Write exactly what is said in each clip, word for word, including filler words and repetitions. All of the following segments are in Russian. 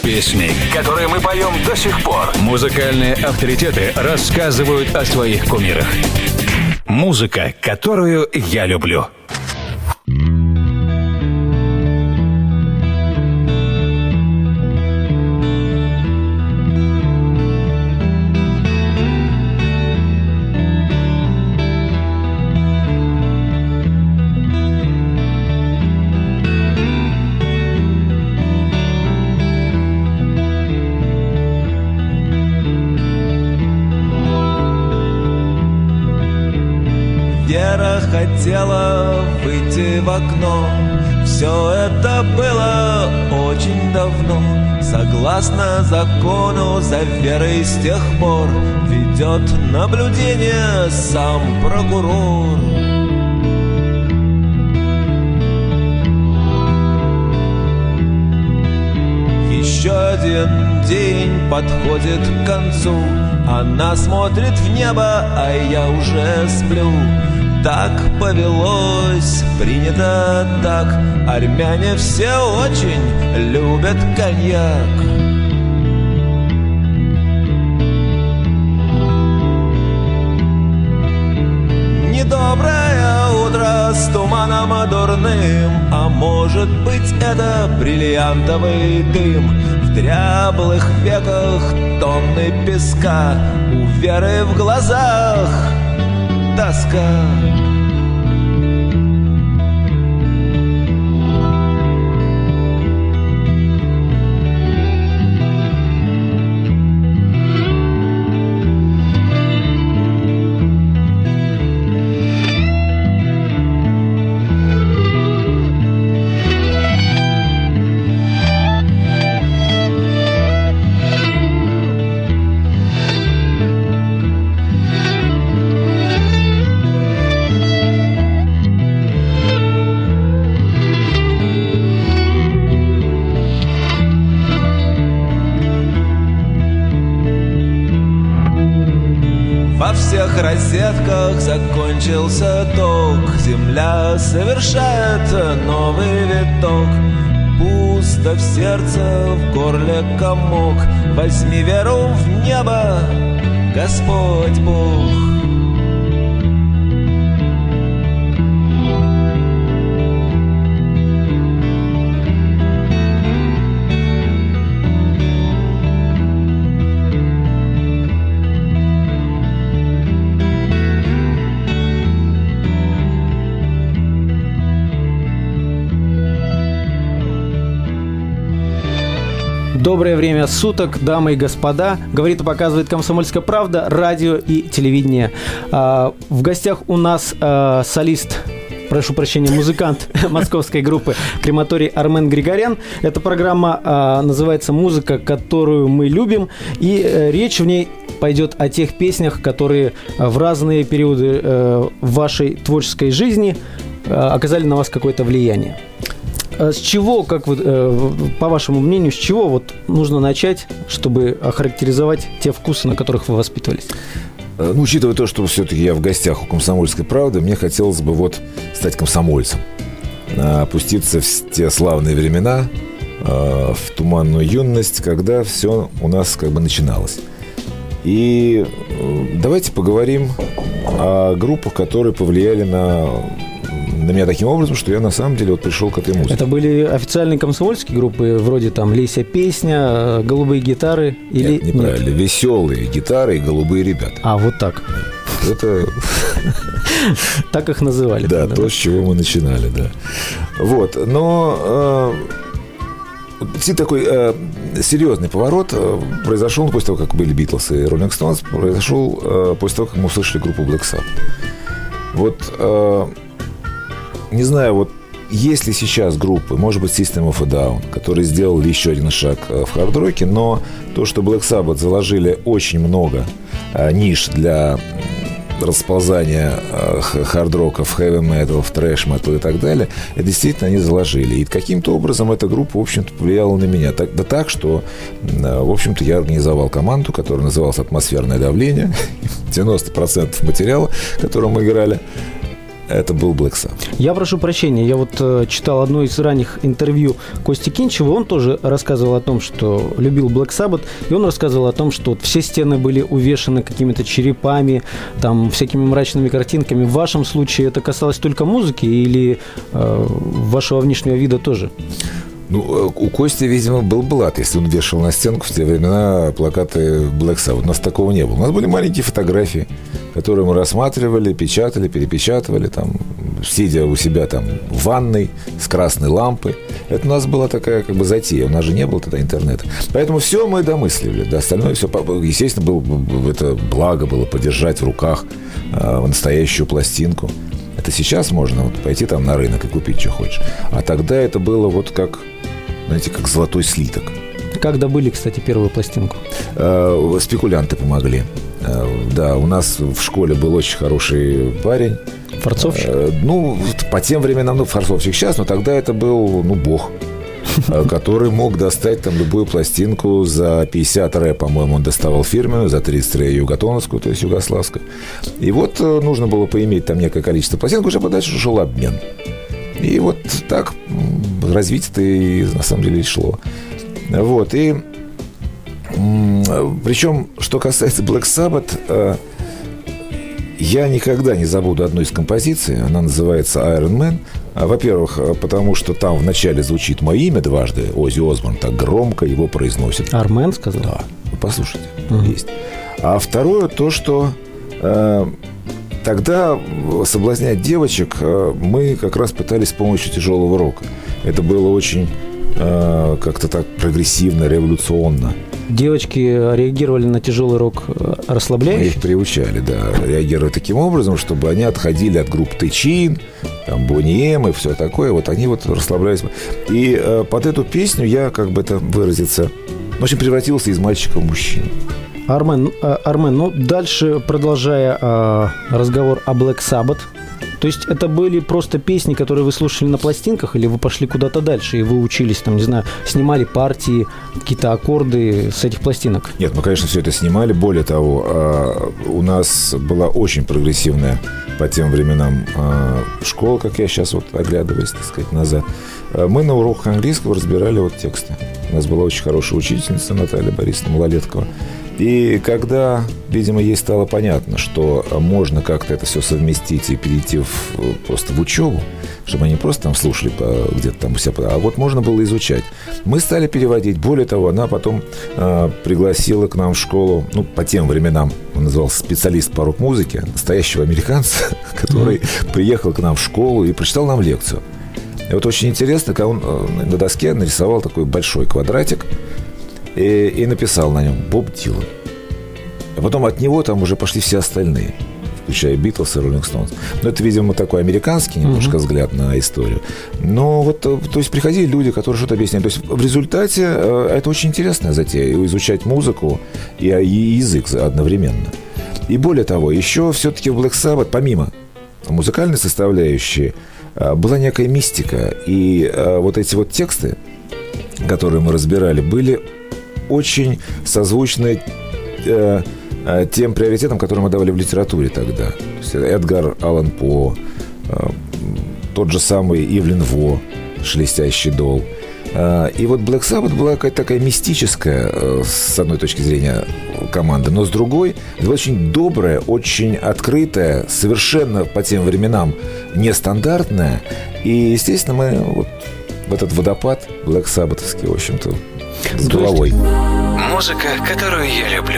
песни, которые мы поем до сих пор. Музыкальные авторитеты рассказывают о своих кумирах. Музыка, которую я люблю. Вера хотела выйти в окно. Все это было очень давно. Согласно закону, за Верой с тех пор ведет наблюдение сам прокурор. Еще один день подходит к концу. Она смотрит в небо, а я уже сплю. Так повелось, принято так. Армяне все очень любят коньяк. Недоброе утро с туманом дурным, а может быть это бриллиантовый дым. В дряблых веках тонны песка, у Веры в глазах тоска. Во всех розетках закончился ток. Земля совершает новый виток. Пусто в сердце, в горле комок. Возьми веру в небо, Господь Бог. Доброе время суток, дамы и господа. Говорит и показывает «Комсомольская правда», радио и телевидение. В гостях у нас солист, прошу прощения, музыкант московской группы «Крематорий» Армен Григорян. Эта программа называется «Музыка, которую мы любим». И речь в ней пойдет о тех песнях, которые в разные периоды вашей творческой жизни оказали на вас какое-то влияние. С чего, как вы, по вашему мнению, с чего вот нужно начать, чтобы охарактеризовать те вкусы, на которых вы воспитывались? Ну, учитывая то, что все-таки я в гостях у «Комсомольской правды», мне хотелось бы вот стать комсомольцем, опуститься в те славные времена, в туманную юность, когда все у нас как бы начиналось. И давайте поговорим о группах, которые повлияли на... на меня таким образом, что я на самом деле вот пришел к этой музыке. Это были официальные комсомольские группы, вроде там «Леся песня», «Голубые гитары» или... Нет, неправильно. Нет? «Веселые гитары» и «Голубые ребята». А, вот так. Это... Так их называли. Да, то, с чего мы начинали, да. Вот, но... Такой э, серьезный поворот э, произошел после того, как были «Битлз» и «Роллинг Стоунс», произошел э, после того, как мы услышали группу Black Sabbath. Вот... Э, Не знаю, вот есть ли сейчас группы, может быть, System of a Down, которые сделали еще один шаг в хард-роке, но то, что Black Sabbath заложили очень много а, ниш для расползания а, хард-рока в хэви-метал, в трэш-метал и так далее, это действительно они заложили. И каким-то образом эта группа, в общем-то, повлияла на меня. Так, да так, что, а, в общем-то, я организовал команду, которая называлась «Атмосферное давление». девяносто процентов материала, который мы играли, это был Black Sabbath. Я прошу прощения, я вот э, читал одно из ранних интервью Кости Кинчева, он тоже рассказывал о том, что любил Black Sabbath, и он рассказывал о том, что вот все стены были увешаны какими-то черепами, там, всякими мрачными картинками. В вашем случае это касалось только музыки или э, вашего внешнего вида тоже? Ну, у Кости, видимо, был блат, если он вешал на стенку в те времена плакаты Black Sabbath. У нас такого не было. У нас были маленькие фотографии, которые мы рассматривали, печатали, перепечатывали, там, сидя у себя там в ванной с красной лампой. Это у нас была такая как бы затея. У нас же не было тогда интернета. Поэтому все мы домысливали. Да, остальное все, естественно, было, это благо было подержать в руках э, настоящую пластинку. Это сейчас можно вот пойти там на рынок и купить, что хочешь. А тогда это было вот как, знаете, как золотой слиток. Как добыли, кстати, первую пластинку? Э, спекулянты помогли. Э, да, у нас в школе был очень хороший парень. Форцовщик? Э, ну, по тем временам, ну, форцовщик сейчас, но тогда это был, ну, бог, который мог достать там любую пластинку за пятьдесят ре, по-моему, он доставал фирменную, за тридцать ре юготоновскую, то есть югославскую. И вот нужно было поиметь там некое количество пластинок, уже подальше шел обмен. И вот так развитие-то и на самом деле шло. Вот, и причем, что касается Black Sabbath, я никогда не забуду одну из композиций. Она называется «Iron Man». Во-первых, потому что там вначале звучит мое имя дважды. Оззи Осборн так громко его произносит. Армен сказал? Да, послушайте, угу. Есть. А второе, то, что э, тогда соблазнять девочек э, мы как раз пытались с помощью тяжелого рока. Это было очень э, как-то так прогрессивно, революционно. Девочки реагировали на тяжелый рок расслабляюще? Мы их приучали, да, реагировать таким образом, чтобы они отходили от групп Тэчин, там, Бонни Эм и все такое. Вот они вот расслаблялись. И э, под эту песню я, как бы это выразиться, в общем, превратился из мальчика в мужчину. Армен, Армен, ну, дальше, продолжая э, разговор о Black Sabbath, то есть это были просто песни, которые вы слушали на пластинках, или вы пошли куда-то дальше, и вы учились, там, не знаю, снимали партии, какие-то аккорды с этих пластинок? Нет, мы, конечно, все это снимали. Более того, у нас была очень прогрессивная по тем временам школа, как я сейчас вот оглядываюсь, так сказать, назад. Мы на уроках английского разбирали вот тексты. У нас была очень хорошая учительница Наталья Борисовна Малолеткова. И когда, видимо, ей стало понятно, что можно как-то это все совместить и перейти в, просто в учебу, чтобы они просто там слушали по, где-то там у себя, а вот можно было изучать. Мы стали переводить. Более того, она потом э, пригласила к нам в школу, ну, по тем временам, он назывался специалист по рок-музыке, настоящего американца, который приехал к нам в школу и прочитал нам лекцию. И вот очень интересно, когда он на доске нарисовал такой большой квадратик, И, и написал на нем Боб Дилан. А потом от него там уже пошли все остальные, включая Битлз и Роллинг Стоунс. Но это, видимо, такой американский немножко uh-huh. взгляд на историю. Но вот, то есть, приходили люди, которые что-то объясняли. То есть, в результате это очень интересная затея. Изучать музыку и, и язык одновременно. И более того, еще все-таки в Black Sabbath, помимо музыкальной составляющей, была некая мистика. И вот эти вот тексты, которые мы разбирали, были очень созвучны э, э, тем приоритетам, которые мы давали в литературе тогда. То есть Эдгар Аллан По, э, тот же самый Ивлин Во, «Шелестящий дол». Э, и вот Black Sabbath была какая-то такая мистическая, э, с одной точки зрения, команда, но с другой, очень добрая, очень открытая, совершенно по тем временам нестандартная. И, естественно, мы вот в этот водопад Black Sabbath'овский, в общем-то, с головой. Музыка, которую я люблю.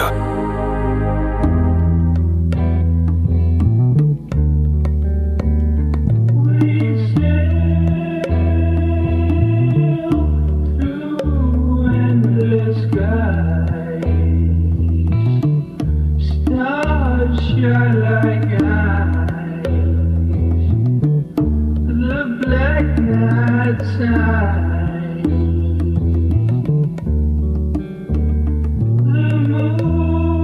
The moon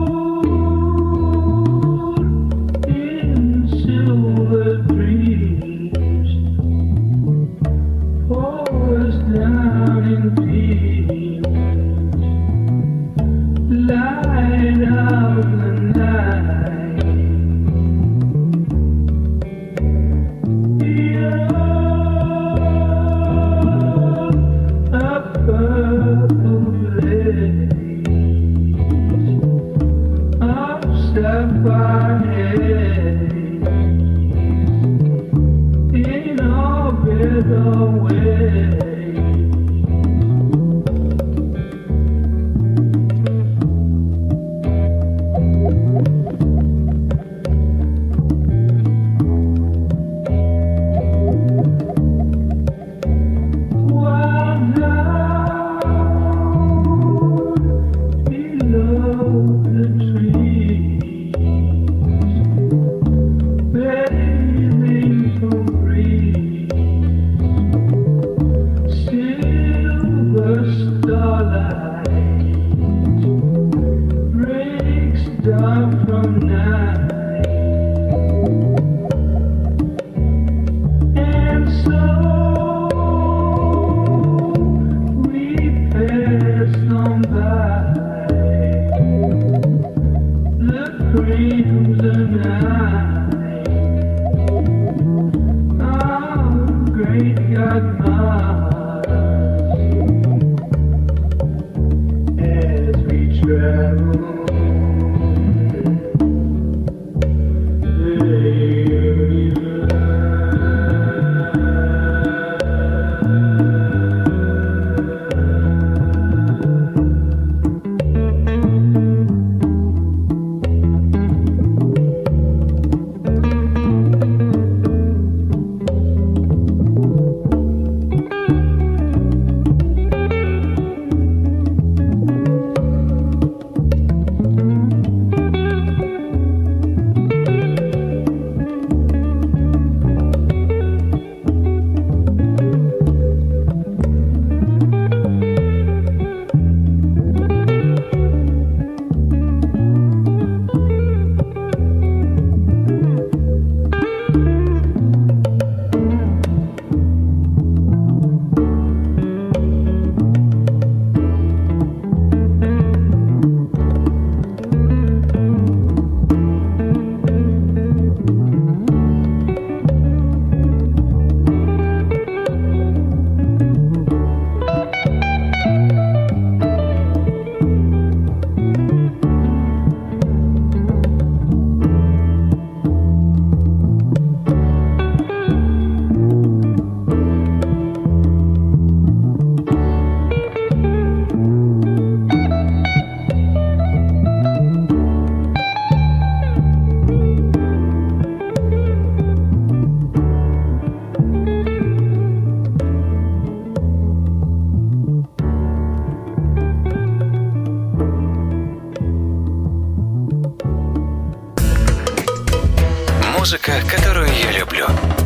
Музыка, которую я люблю.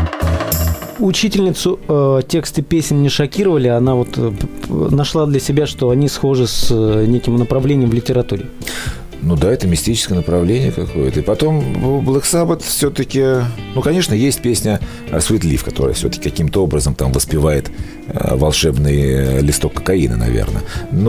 Учительницу э, тексты песен не шокировали, она вот э, нашла для себя, что они схожи с э, неким направлением в литературе. Ну да, это мистическое направление какое-то. И потом Black Sabbath все-таки... Ну, конечно, есть песня Sweet Leaf, которая все-таки каким-то образом там воспевает э, волшебный листок кокаина, наверное.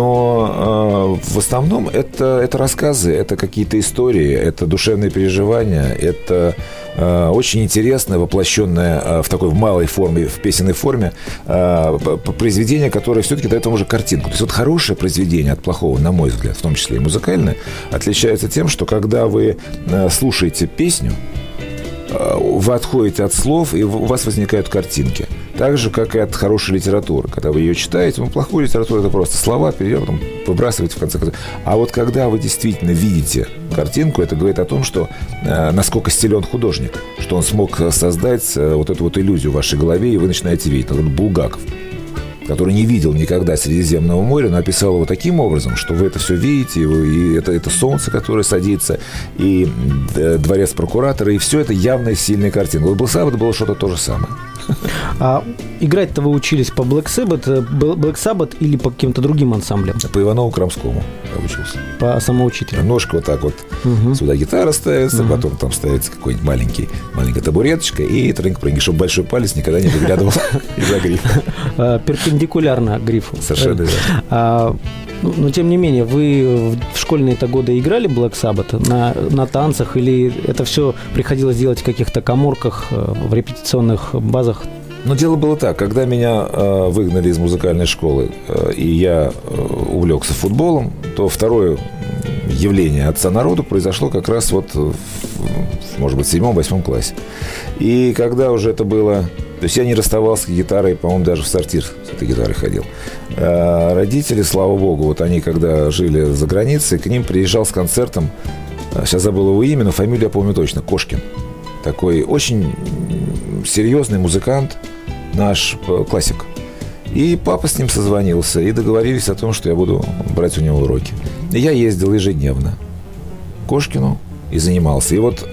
Но э, в основном это, это рассказы, это какие-то истории, это душевные переживания, это э, очень интересное, воплощенное э, в такой в малой форме, в песенной форме э, произведение, которое все-таки дает вам уже картинку. То есть вот хорошее произведение от плохого, на мой взгляд, в том числе и музыкальное, отличается тем, что когда вы э, слушаете песню, э, вы отходите от слов, и у вас возникают картинки. Так же, как и от хорошей литературы. Когда вы ее читаете, ну, плохую литературу — это просто слова, перейдем, потом выбрасываете в конце концов. А вот когда вы действительно видите картинку, это говорит о том, что э, насколько силен художник, что он смог создать э, вот эту вот иллюзию в вашей голове, и вы начинаете видеть. Например, Булгаков, который не видел никогда Средиземного моря, но описал его таким образом, что вы это все видите, и, вы, и это, это солнце, которое садится, и дворец прокуратора, и все это явная сильная картина. Вот Black Sabbath было что-то то же самое. А играть-то вы учились по Black Sabbath, Black Sabbath или по каким-то другим ансамблям? По Иванову-Крамскому я учился. По самоучителю? Ножка вот так вот. Угу. Сюда гитара ставится, угу. Потом там ставится какой-нибудь маленький, маленькая табуреточка и трынг-прынги, чтобы большой палец никогда не выглядывал из-за грифа. Перпендикулярно грифу. Совершенно верно. Но, тем не менее, вы в школьные-то годы играли Black Sabbath на, на танцах, или это все приходилось делать в каких-то каморках, в репетиционных базах? Но дело было так, когда меня э, выгнали из музыкальной школы, э, и я э, увлекся футболом, то второе явление отца народу произошло как раз вот, в, может быть, в седьмом-восьмом классе. И когда уже это было... То есть я не расставался с гитарой, по-моему, даже в сортир с этой гитарой ходил. А родители, слава богу, вот они, когда жили за границей, к ним приезжал с концертом, сейчас забыл его имя, но фамилию я помню точно, Кошкин. Такой очень серьезный музыкант, наш классик. И папа с ним созвонился, и договорились о том, что я буду брать у него уроки. И я ездил ежедневно к Кошкину и занимался. И вот...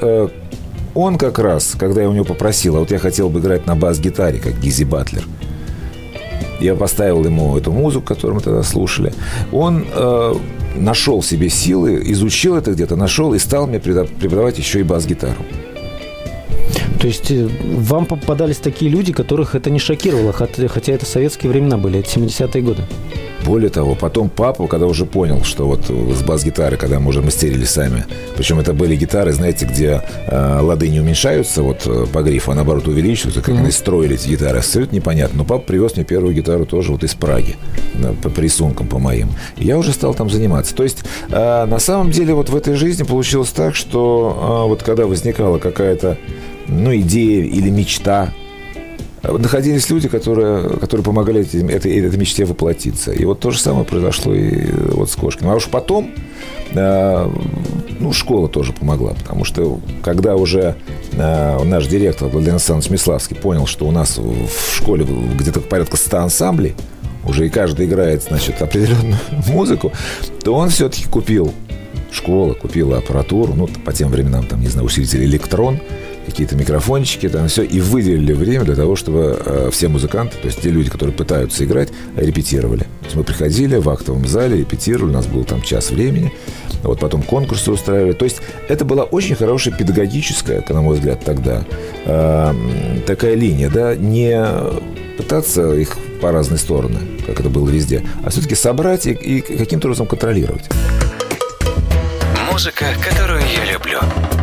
Он как раз, когда я у него попросил, а вот я хотел бы играть на бас-гитаре, как Гиззи Батлер, я поставил ему эту музыку, которую мы тогда слушали. Он э, нашел в себе силы, изучил это где-то, нашел и стал мне преподавать еще и бас-гитару. То есть вам попадались такие люди, которых это не шокировало, хотя это советские времена были, это семидесятые годы? Более того, потом папа, когда уже понял, что вот с бас-гитары, когда мы уже мастерили сами, причем это были гитары, знаете, где э, лады не уменьшаются вот по грифу, а наоборот увеличиваются, как mm-hmm. они строили эти гитары, абсолютно непонятно. Но папа привез мне первую гитару тоже вот из Праги, да, по, по рисункам по моим. И я уже стал там заниматься. То есть э, на самом деле вот в этой жизни получилось так, что э, вот когда возникала какая-то ну, идея или мечта, находились люди, которые, которые помогали этой, этой, этой мечте воплотиться. И вот то же самое произошло и вот с Кошкиным. А уж потом э, ну, школа тоже помогла, потому что когда уже э, наш директор Владимир Александрович Миславский понял, что у нас в школе где-то порядка ста ансамблей, уже и каждый играет, значит, определенную музыку, то он все-таки купил школа, купила аппаратуру, ну, по тем временам, там, не знаю, усилитель «Электрон», какие-то микрофончики, там все, и выделили время для того, чтобы э, все музыканты, то есть те люди, которые пытаются играть, репетировали. То есть мы приходили в актовом зале, репетировали, у нас был там час времени, вот потом конкурсы устраивали. То есть это была очень хорошая педагогическая, на мой взгляд, тогда э, такая линия, да, не пытаться их по разные стороны, как это было везде, а все-таки собрать и, и каким-то образом контролировать. Музыка, которую я люблю.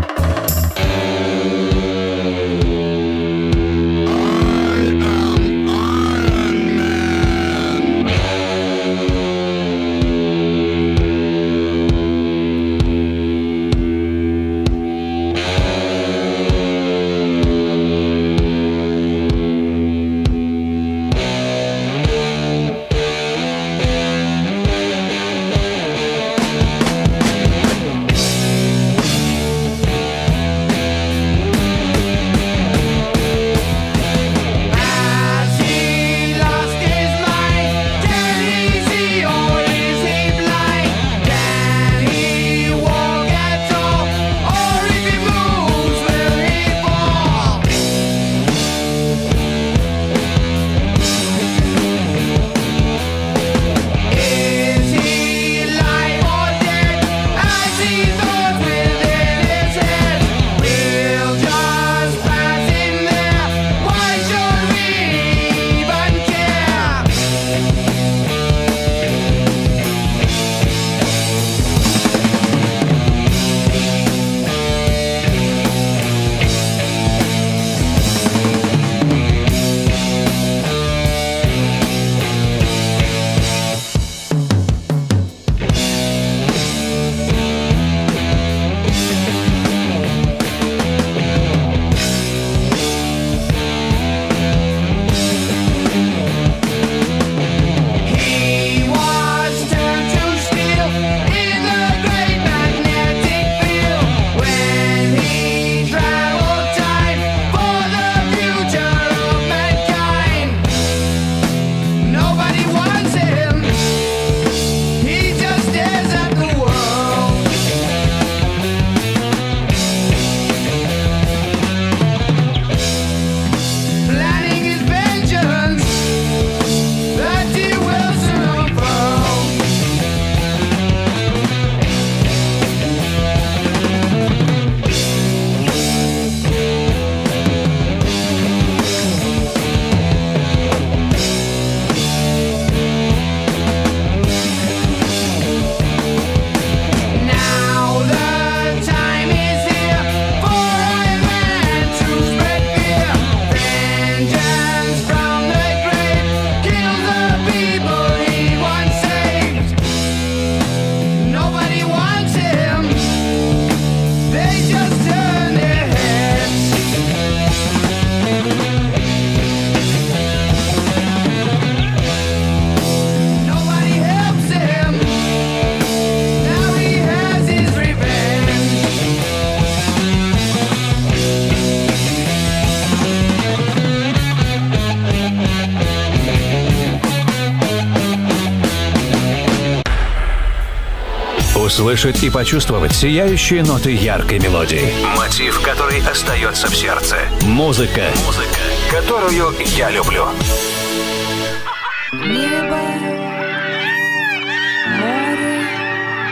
Услышать и почувствовать сияющие ноты яркой мелодии. Мотив, который остается в сердце. Музыка, музыка, которую я люблю. Небо, море,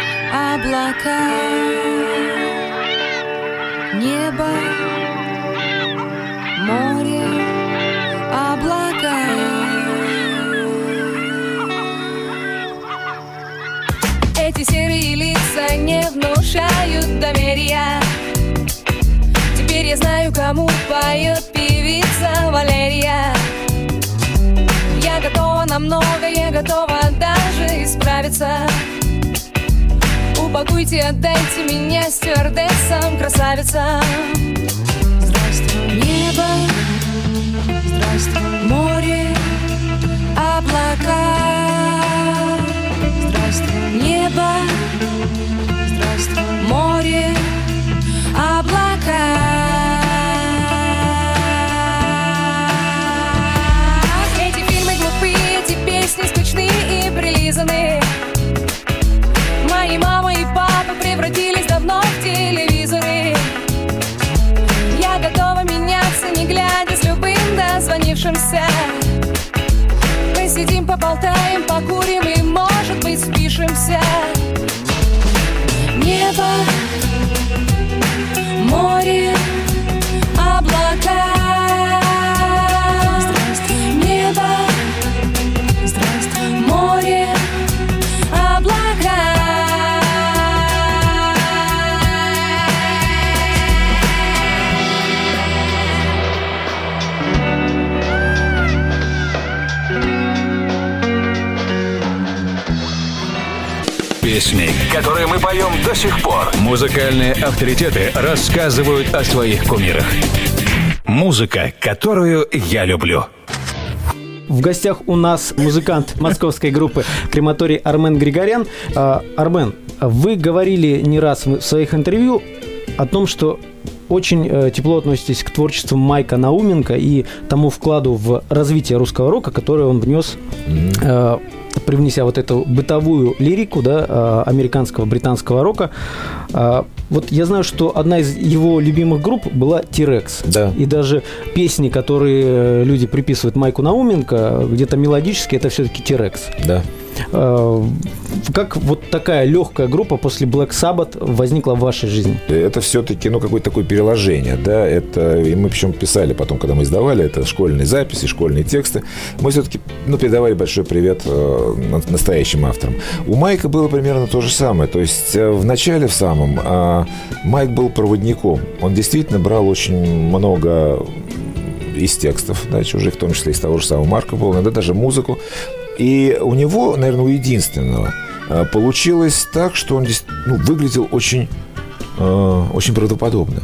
облака, небо, море, облака. Эти серые лица не внушают доверия. Теперь я знаю, кому поет певица Валерия. Я готова на многое, готова даже исправиться. Упакуйте, отдайте меня стюардессам, красавицам. Здравствуй, небо, здравствуй, море, облака. Здравствуй, небо, здравствуй, море, облака. Эти фильмы глупые, эти песни скучные и прилизанные. Мои мама и папа превратились давно в телевизоры. Я готова меняться, не глядя, с любым дозвонившимся. Мы сидим, поболтаем, покурим и, может быть, спишемся. Небо, море, облака. Здравствуй, небо, здравствуй, море, облака. Песни, которые мы поем до сих пор. Музыкальные авторитеты рассказывают о своих кумирах. Музыка, которую я люблю. В гостях у нас музыкант московской группы «Крематорий» Армен Григорян. Армен, вы говорили не раз в своих интервью о том, что очень э, тепло относитесь к творчеству Майка Науменко и тому вкладу в развитие русского рока, который он внес, э, привнеся вот эту бытовую лирику, да, э, американского, британского рока. Э, вот я знаю, что одна из его любимых групп была T-Rex. Да. И даже песни, которые люди приписывают Майку Науменко, где-то мелодически, это все-таки T-Rex. Да. Как вот такая легкая группа после Black Sabbath возникла в вашей жизни? Это все-таки, ну, какое-то такое переложение, да, это, и мы причем писали потом, когда мы издавали, это школьные записи, школьные тексты, мы все-таки, ну, передавали большой привет э, настоящим авторам. У Майка было примерно то же самое, то есть э, в начале в самом э, Майк был проводником, он действительно брал очень много из текстов, да, чужих, в том числе из того же самого Марка было, иногда даже музыку. И у него, наверное, у единственного получилось так, что он здесь, ну, выглядел очень, э, очень правдоподобно.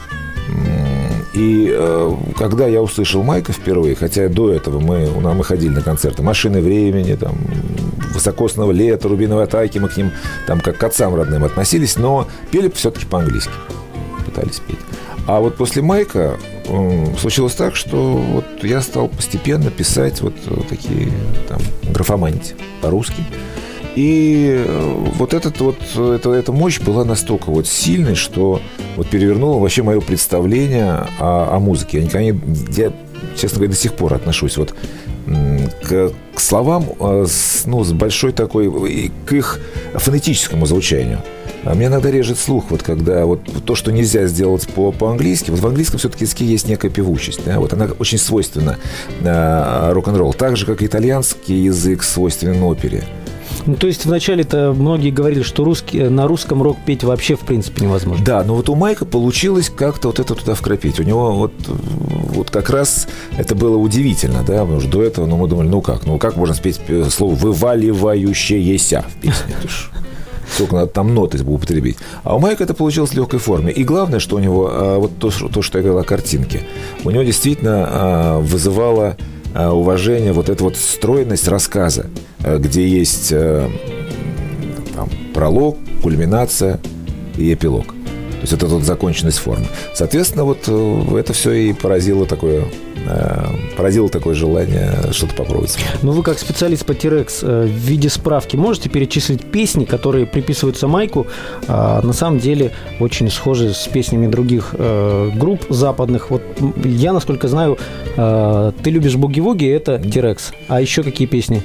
И э, когда я услышал Майка впервые, хотя до этого мы, мы ходили на концерты «Машины времени», там, «Высокосного лета», «Рубиновой атаки», мы к ним там как к отцам родным относились, но пели все-таки по-английски, пытались петь. А вот после Майка э, случилось так, что вот я стал постепенно писать вот такие там графоманить по-русски. И вот, этот, вот эта, эта мощь была настолько вот сильной, что вот перевернула вообще мое представление о, о музыке. Я, никогда не, я, честно говоря, до сих пор отношусь вот к, к словам с, ну, с большой такой, к их фонетическому звучанию. А мне иногда режет слух, вот когда вот то, что нельзя сделать по, по-английски, вот в английском все-таки языке есть некая певучесть, да, вот она очень свойственна э, рок-н-ролл, так же, как и итальянский язык свойственен опере. Ну, то есть вначале-то многие говорили, что русский, на русском рок петь вообще в принципе невозможно. Да, но вот у Майка получилось как-то вот это туда вкрапить. У него вот, вот как раз это было удивительно, да, потому что до этого, ну, мы думали, ну как, ну как можно спеть слово «вываливающееся» в песне? Сколько надо там ноты употребить. А у Майка это получилось в легкой форме. И главное, что у него, вот то, то что я говорил о картинке, у него действительно вызывало уважение вот эта вот стройность рассказа, где есть там, пролог, кульминация и эпилог. То есть это вот законченность формы. Соответственно, вот это все и поразило такое, породило такое желание что-то попробовать. Ну, вы как специалист по T-Rex в виде справки можете перечислить песни, которые приписываются Майку, а на самом деле очень схожи с песнями других э, групп западных. Вот я, насколько знаю, э, «Ты любишь буги-вуги» — это T-Rex. А еще какие песни?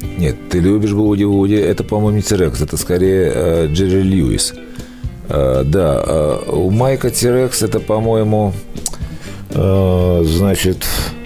Нет, ты любишь Вуди Вуди. Это, по-моему, не T-Rex, это скорее э, Джерри Льюис. Э, да, э, у Майка T-Rex это, по-моему, э, значит,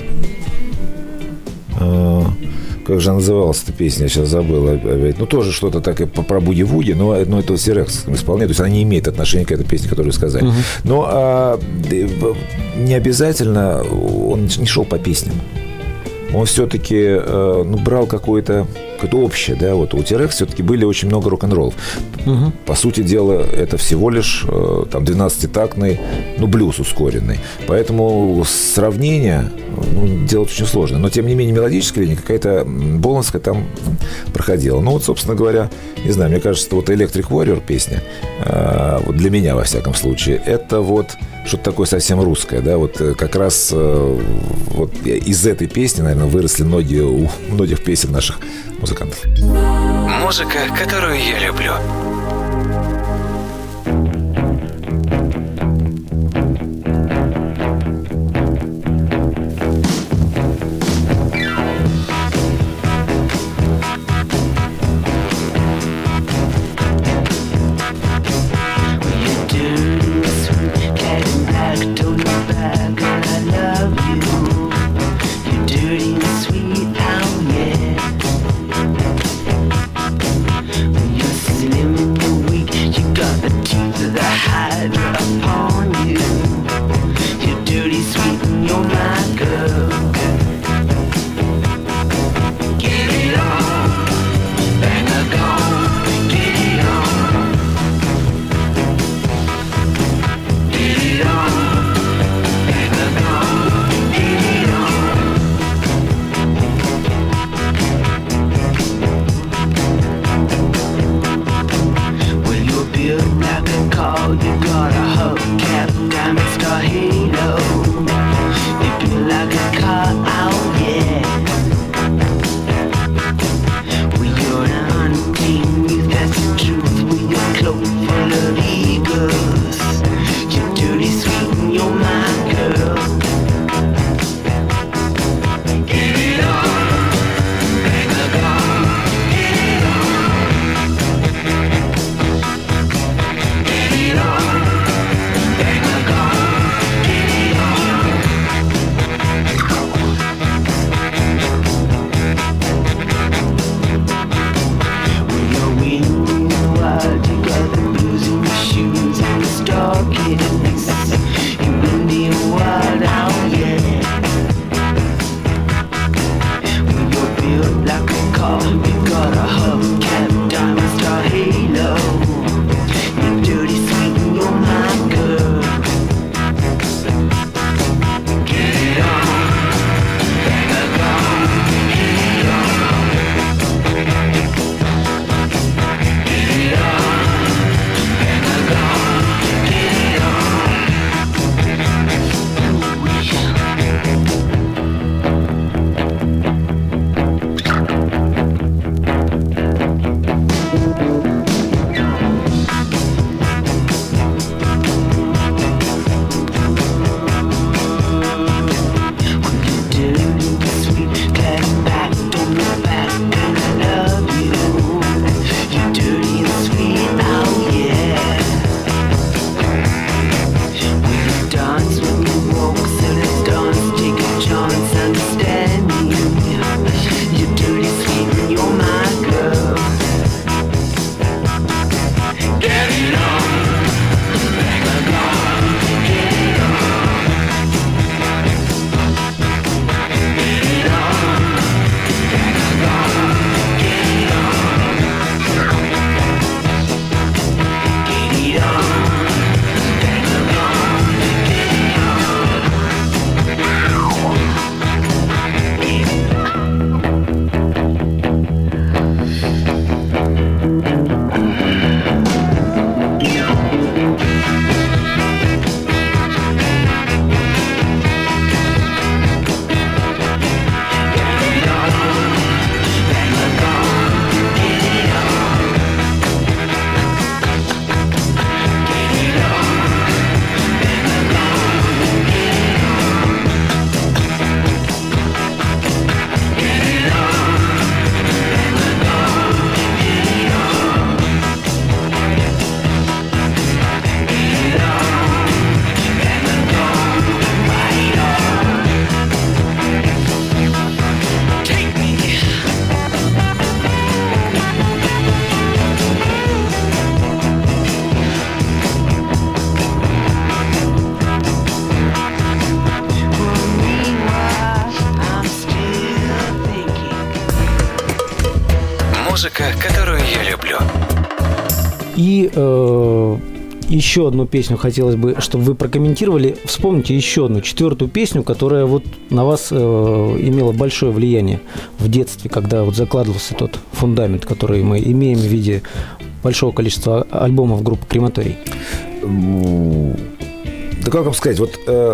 э, как же называлась эта песня, я сейчас забыл опять. Ну, тоже что-то так и про Вуди Вуди, но, но это T-Rex исполняет, то есть она не имеет отношения к этой песне, которую сказали. Uh-huh. Но а, не обязательно он не шел по песням. Он все-таки э, ну, брал какое-то, какое-то общее, да, вот у T-Rex все-таки были очень много рок-н-роллов. Угу. По сути дела, это всего лишь э, там двенадцатитактный, ну, блюз ускоренный. Поэтому сравнение ну, делать очень сложно. Но, тем не менее, мелодическая линия какая-то болонская там проходила. Ну, вот, собственно говоря, не знаю, мне кажется, вот Electric Warrior песня, э, вот для меня, во всяком случае, это вот что-то такое совсем русское, да, вот как раз э, вот из этой песни, наверное, выросли многие, у многих песен наших музыкантов. Музыка, которую я люблю. И э, еще одну песню хотелось бы, чтобы вы прокомментировали. Вспомните еще одну, четвертую песню, которая вот на вас э, имела большое влияние в детстве, когда вот закладывался тот фундамент, который мы имеем в виде большого количества альбомов группы «Крематорий». Да как вам сказать, вот э,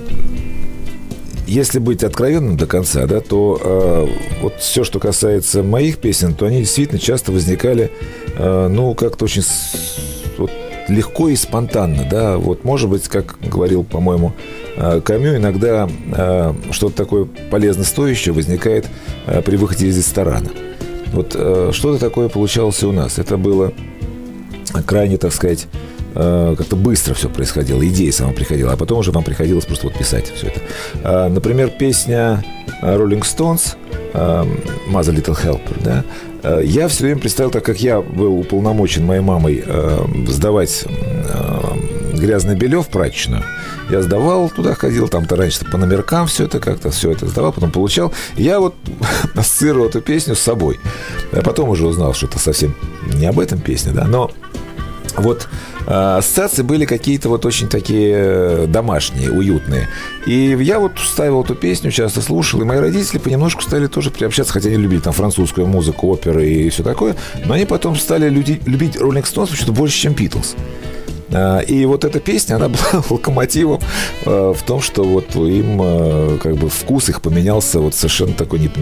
если быть откровенным до конца, да, то э, вот все, что касается моих песен, то они действительно часто возникали, э, ну, как-то очень с, вот, легко и спонтанно, да, вот, может быть, как говорил, по-моему, э, Камю, иногда э, что-то такое полезно стоящее возникает э, при выходе из ресторана. Вот э, что-то такое получалось и у нас. Это было крайне, так сказать, как-то быстро все происходило, идея сама приходила, а потом уже вам приходилось просто вот писать все это. Например, песня Rolling Stones «Mother Little Helper», да, я все время представил, так как я был уполномочен моей мамой сдавать грязное белье в прачечную, я сдавал, туда ходил, там-то раньше по номеркам все это как-то, все это сдавал, потом получал. Я вот ассоциировал эту песню с собой. Я потом уже узнал, что это совсем не об этом песня, да, но вот э, ассоциации были какие-то вот очень такие домашние, уютные. И я вот ставил эту песню, часто слушал, и мои родители понемножку стали тоже приобщаться, хотя они любили там французскую музыку, оперы и все такое, но они потом стали люди, любить Rolling Stones почему-то больше, чем Beatles. И вот эта песня, она была локомотивом э, в том, что вот им э, как бы вкус их поменялся вот совершенно такой не,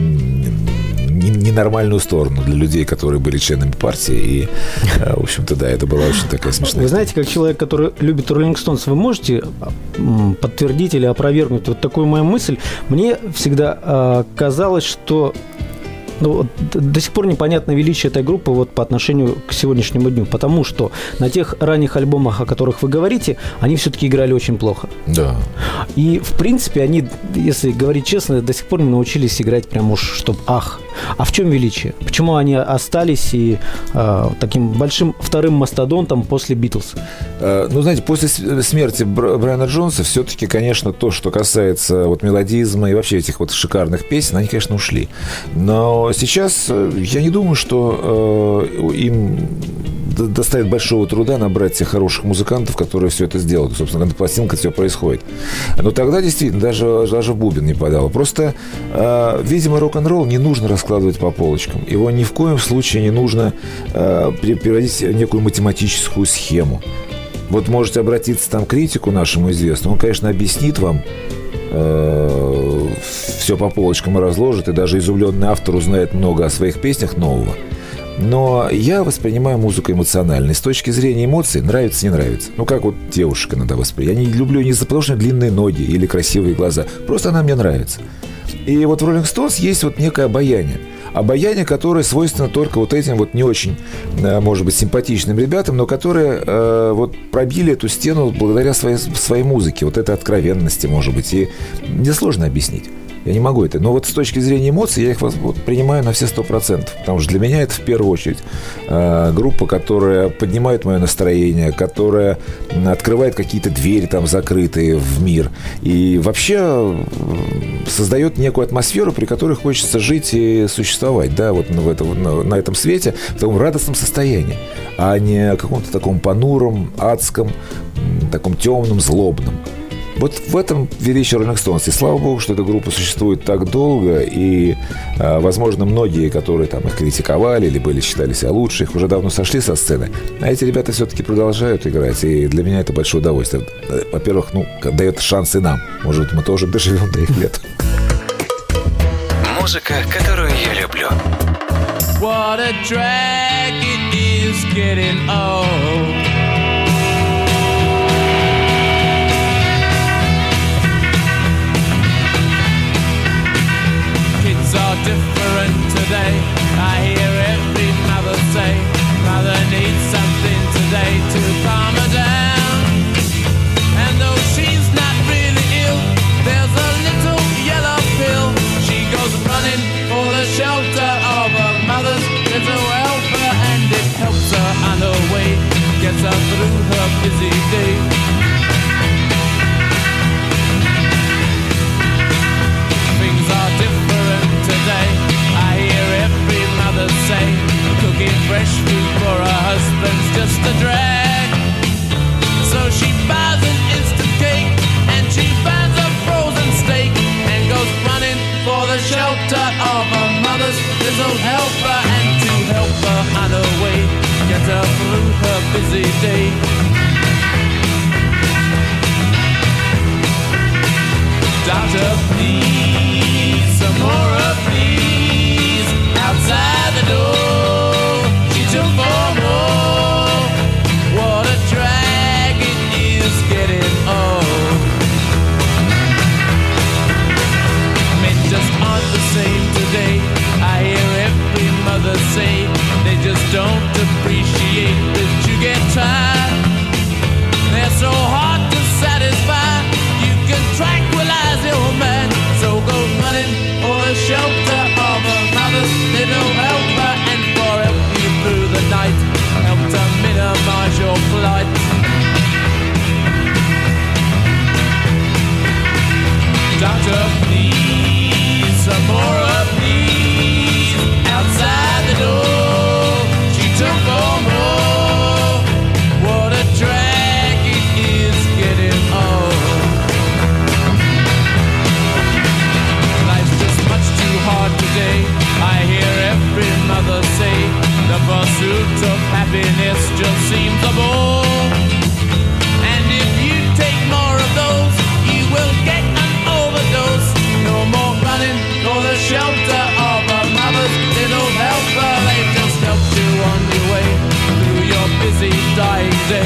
не, ненормальную сторону для людей, которые были членами партии. И, э, в общем-то, да, это была очень такая смешная. Вы знаете, как человек, который любит Rolling Stones, вы можете подтвердить или опровергнуть вот такую мою мысль? Мне всегда э, казалось, что ну, до сих пор непонятно величие этой группы вот по отношению к сегодняшнему дню, потому что на тех ранних альбомах, о которых вы говорите, они все-таки играли очень плохо. Да. И, в принципе, они, если говорить честно, до сих пор не научились играть прям уж, чтоб ах. А в чем величие? Почему они остались и э, таким большим вторым мастодонтом после Битлз? Э, ну, знаете, после смерти Брайана Джонса все-таки, конечно, то, что касается вот мелодизма и вообще этих вот шикарных песен, они, конечно, ушли. Но сейчас я не думаю, что э, им доставит большого труда набрать тех хороших музыкантов, которые все это сделают. Собственно, на пластинках все происходит. Но тогда действительно даже, даже в бубен не подало. Просто, э, видимо, рок-н-ролл не нужно раскладывать по полочкам. Его ни в коем случае не нужно э, переводить в некую математическую схему. Вот можете обратиться там к критику нашему известному. Он, конечно, объяснит вам, э, все по полочкам и разложит, и даже изумленный автор узнает много о своих песнях нового. Но я воспринимаю музыку эмоционально. И с точки зрения эмоций нравится, не нравится. Ну, как вот девушек иногда воспринимаю. Я не люблю не за потому, что длинные ноги или красивые глаза. Просто она мне нравится. И вот в Rolling Stones есть вот некое обаяние. Обаяние, которое свойственно только вот этим вот не очень, может быть, симпатичным ребятам, но которые э, вот пробили эту стену благодаря своей, своей музыке. Вот этой откровенности, может быть. И мне сложно объяснить. Я не могу это. Но вот с точки зрения эмоций я их вот принимаю на все сто процентов. Потому что для меня это в первую очередь э, группа, которая поднимает мое настроение, которая открывает какие-то двери там закрытые в мир. И вообще создает некую атмосферу, при которой хочется жить и существовать. Да, вот в этом, на, на этом свете в таком радостном состоянии. А не каком-то таком понуром, адском, таком темном, злобном. Вот в этом величие Rolling Stones. И слава богу, что эта группа существует так долго. И, э, возможно, многие, которые там их критиковали или были, считали себя лучше, их уже давно сошли со сцены. А эти ребята все-таки продолжают играть. И для меня это большое удовольствие. Во-первых, ну, дает шанс и нам. Может, мы тоже доживем до их лет. Музыка, которую я люблю. What a drag it is getting old. Are different today. I hear every mother say, mother needs something today to calm her down. And though she's not really ill, there's a little yellow pill. She goes running for the shelter of her mother's little helper, and it helps her on her way just a drag. So she buys an instant cake and she buys a frozen steak and goes running for the shelter of her mother's little helper. And to help her on her way, get her through her busy day. Doctor, please, some more, please, outside the door. She took four more. What a drag it is getting old. Men just aren't the same today. I hear every mother say they just don't appreciate that you get tired. They're so hard to satisfy. You can tranquilize your man. So go running for the shelter of a mother's little helper. And for help you through the night, help to minimize your flight. Doctor, please, some more, please, outside the door. She took four more. What a drag it is getting old. Life's just much too hard today. I hear every mother say the pursuit of happiness just seems a bore. And if you take more of those, you will get an overdose. No more running for the shelter of a mother's little helper. They just helped you on your way through your busy dying day.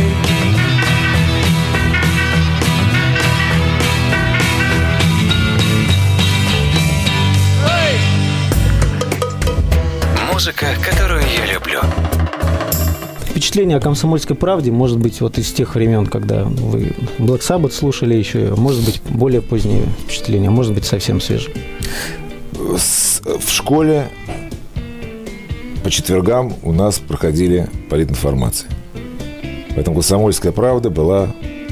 Hey! Музыка, которую я люблю. Впечатление о «Комсомольской правде» может быть вот из тех времен, когда вы Black Sabbath слушали еще, может быть, более позднее впечатление, может быть, совсем свежее. В школе по четвергам у нас проходили политинформации. Поэтому «Комсомольская правда» была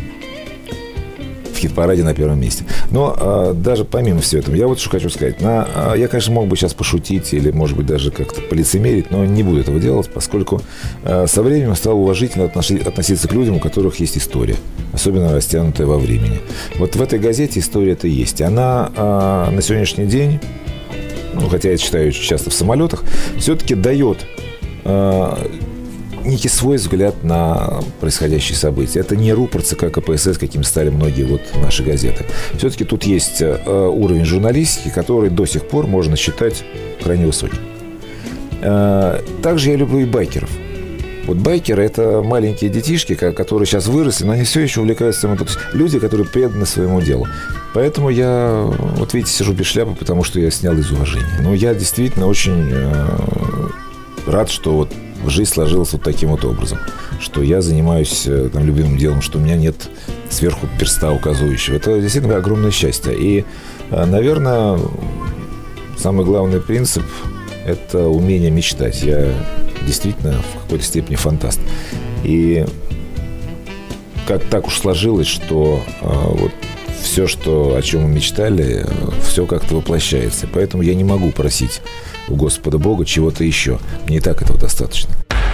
в хит-параде на первом месте. Но а, даже помимо всего этого, я вот что хочу сказать. На, а, я, конечно, мог бы сейчас пошутить или, может быть, даже как-то полицемерить, но не буду этого делать, поскольку а, со временем стал уважительно относи, относиться к людям, у которых есть история, особенно растянутая во времени. Вот в этой газете история-то есть. Она а, на сегодняшний день, ну, хотя я читаю часто в самолетах, все-таки дает а, некий свой взгляд на происходящие события. Это не рупор ЦК КПСС, каким стали многие вот наши газеты. Все-таки тут есть э, уровень журналистики, который до сих пор можно считать крайне высоким. Э, также я люблю и байкеров. Вот байкеры – это маленькие детишки, которые сейчас выросли, но они все еще увлекаются. То есть люди, которые преданы своему делу. Поэтому я, вот видите, сижу без шляпы, потому что я снял из уважения. Но я действительно очень э, рад, что вот жизнь сложилась вот таким вот образом, что я занимаюсь там любимым делом, что у меня нет сверху перста указывающего. Это действительно огромное счастье. И, наверное, самый главный принцип – это умение мечтать. Я действительно в какой-то степени фантаст. И как так уж сложилось, что вот все, что, о чем мы мечтали, все как-то воплощается. Поэтому я не могу просить у Господа Бога чего-то еще. Мне и так этого достаточно.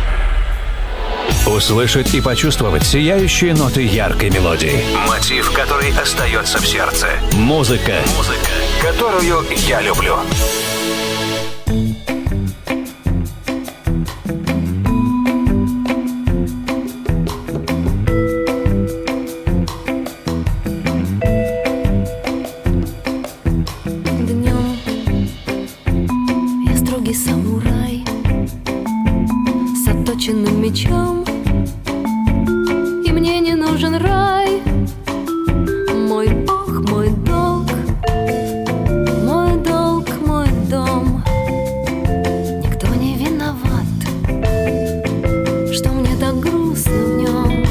Услышать и почувствовать сияющие ноты яркой мелодии. Мотив, который остается в сердце. Музыка, музыка, которую я люблю. Мечом, и мне не нужен рай. Мой Бог, мой долг, мой долг, мой дом. Никто не виноват, что мне так грустно в нем.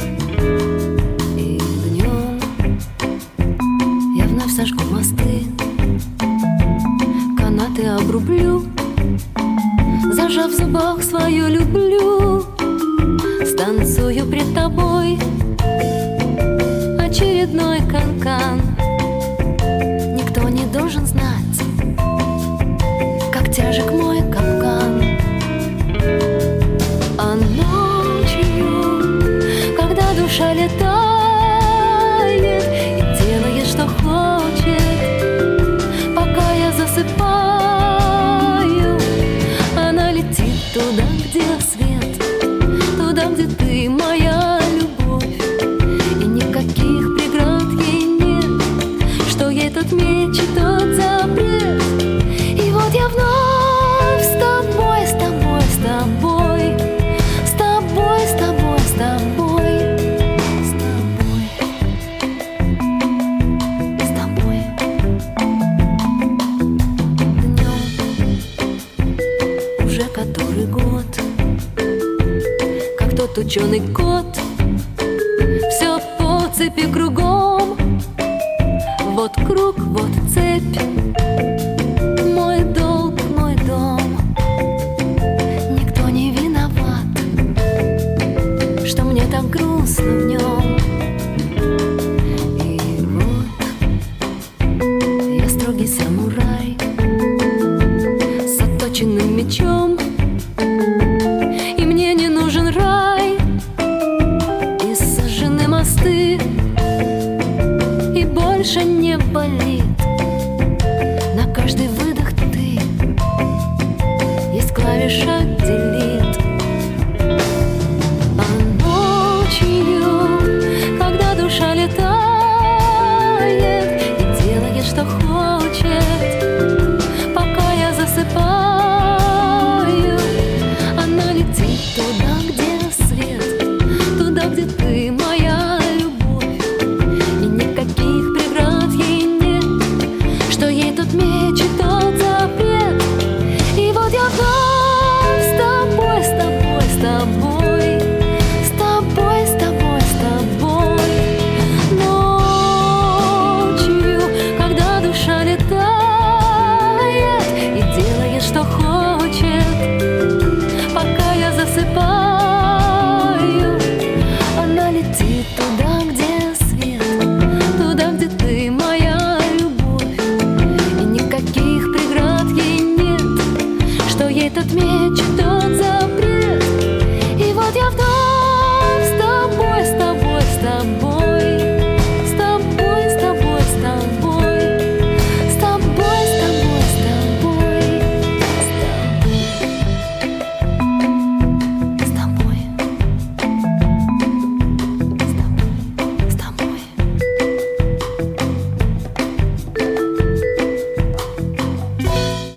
И днем я вновь сожгу мосты, канаты обрублю, зажав в зубах свою люблю. Станцую пред тобой очередной канкан. Никто не должен знать, как тяжек мой капкан. А ночью ты моя любовь, и никаких преград ей нет, что ей тот меч и тот запрет. И вот я вновь с тобой, с тобой, с тобой, с тобой, с тобой, с тобой, с тобой, с тобой. Днем уже который год, как тот ученый кот, все по цепи кругом. Вот круг, вот цепь, мой долг, мой дом. Никто не виноват, что мне так грустно в нем. И вот я строгий самурай с отточенным мечом, и мне не нужен рай и сожжены мосты, и больше не болит